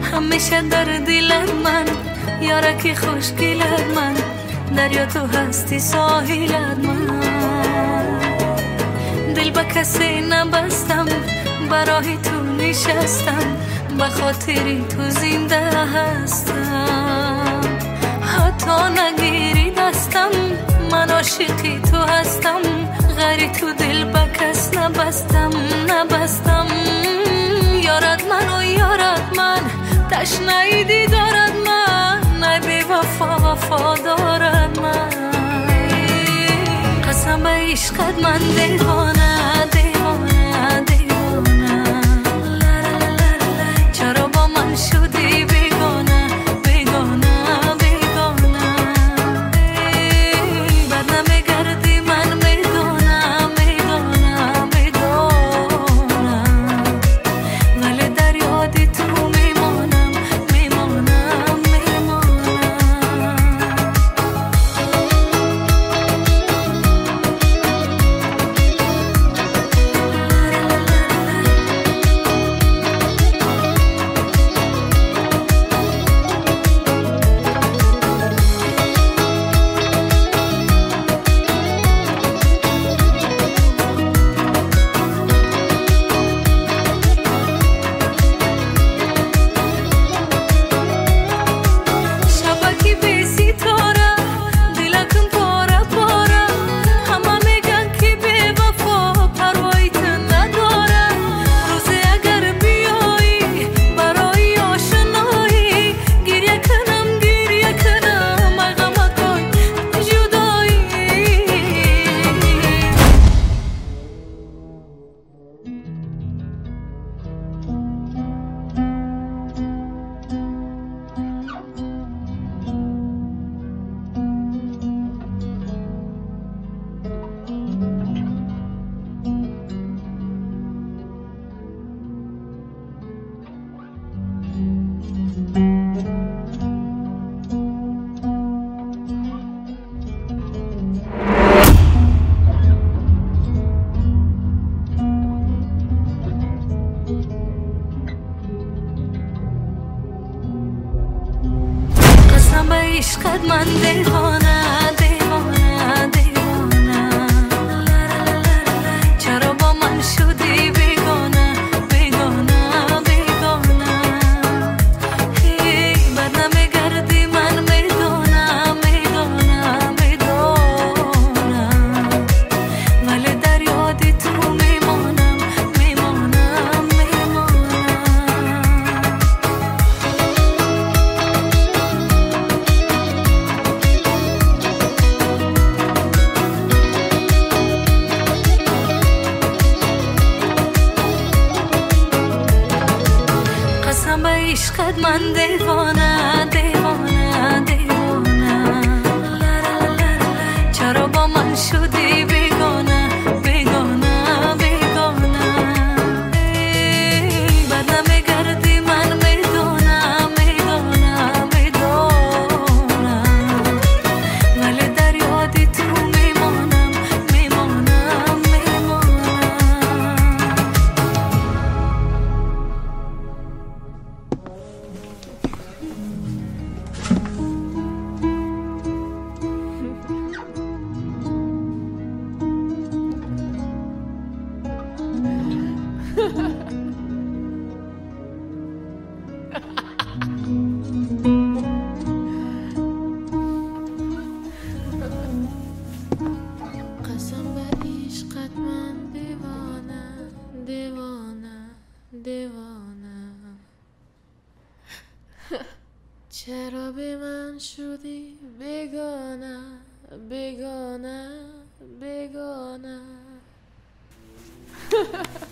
همیشه در دل من یارکی خوشگلت من، دریا تو هستی ساحلت من. دل به کسی نبستم، برای تو نشستم، به خاطری تو زنده هستم. حتی نگیری دستم، من عاشقی تو هستم، غری تو دل به کس نبستم. یارت من و یارت من، تشنه دیدارت من، ای بی وفا وفادارت من. قسم به عشقت من دیوانه دیوانه دیوانه، چرا با من شدی بیگانه بیگانه بیگانه. بد نمیگردی من میدونم میدونم میدونم، ولی در یادی تو میمانم میمانم میمانم. قسم به عشقت من دیوانه دیوانه دیوانه، چرا با من شدی بیگانه بیگانه بیگانه. بد نمیگردی من میدونم میدونم میدونم، ولی در یادی تو میمانم میمانم میمانم. قسم به عشقت من دیوانه دیوانه دیوانه، چرا با من شدی بیگانه بیگانه بیگانه. بد نمیگردی من میدونم میدونم میدونم، ولی در یادی تو میمانم میمانم میمانم. قسم به عشقت من دیوانه دیوانه دیوانه، چرا به من شدی بیگانه بیگانه بیگانه.